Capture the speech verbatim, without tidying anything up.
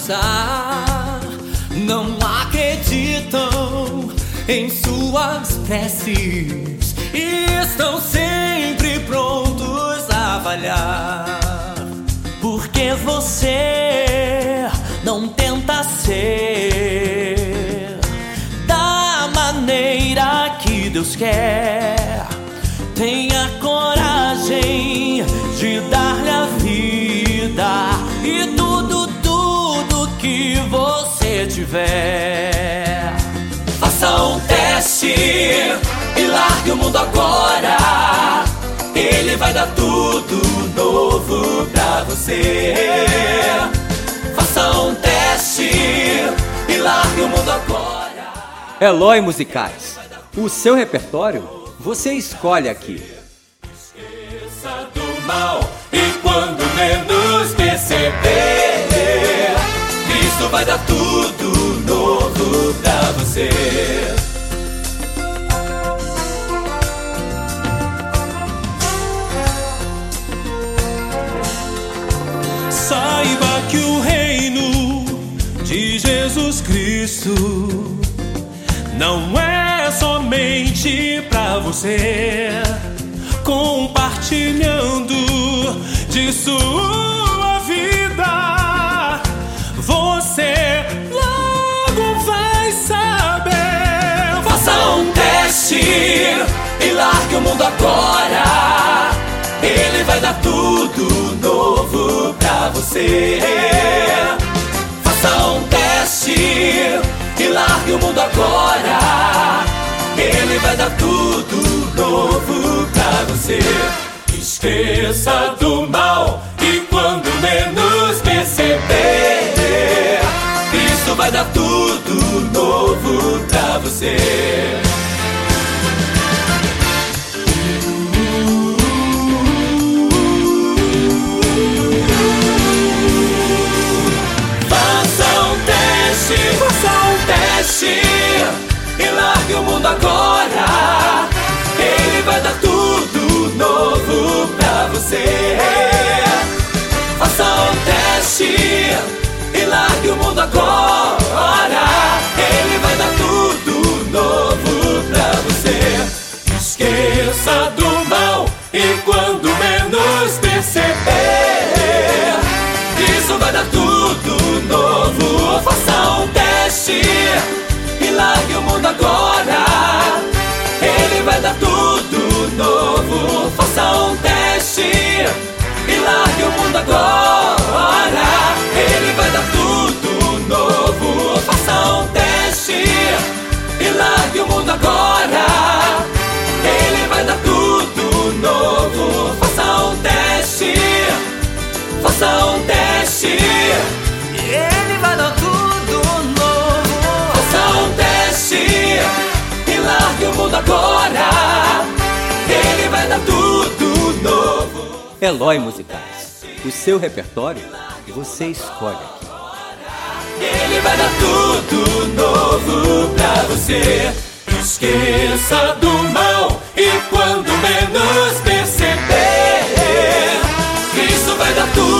usar. Não acreditam em suas preces e estão sempre prontos a falhar. Porque você não tenta ser da maneira que Deus quer. Tenha coragem de dar-lhe a vida e tudo, tudo que você tiver. Faça um teste e largue o mundo agora. Ele vai dar tudo novo pra você. Faça um teste e largue o mundo agora. Eloy Musicais. O seu repertório você escolhe aqui. Esqueça do mal e quando menos perceber, Cristo vai dar tudo novo pra você. Saiba que o reino de Jesus Cristo não é somente pra você, compartilhando de sua vida, você logo vai saber. Faça um teste e largue o mundo agora. Ele vai dar tudo novo pra você. Faça um teste e largue o mundo agora. Ele vai dar tudo novo pra você. Esqueça do mal e quando menos perceber, Cristo vai dar tudo novo pra você. E largue o mundo agora. Ele vai dar tudo novo pra você. Faça um teste e largue o mundo agora. Ele vai dar tudo novo pra você. Esqueça do mal e quando menos perceber, Cristo vai dar tudo novo. Faça um teste e largue o mundo agora. Ele vai dar tudo novo. Faça um teste e largue o mundo agora. Ele vai dar tudo novo. Faça um teste e largue o mundo agora. Ele vai dar tudo novo. Faça um teste. Faça um teste e ele vai dar tudo novo. Faça um teste e largue o mundo agora. Ele vai dar tudo novo. Eloy Musicais. O seu repertório você escolhe aqui. Ele vai dar tudo novo pra você. Esqueça do mal e quando menos perceber, Cristo vai dar tudo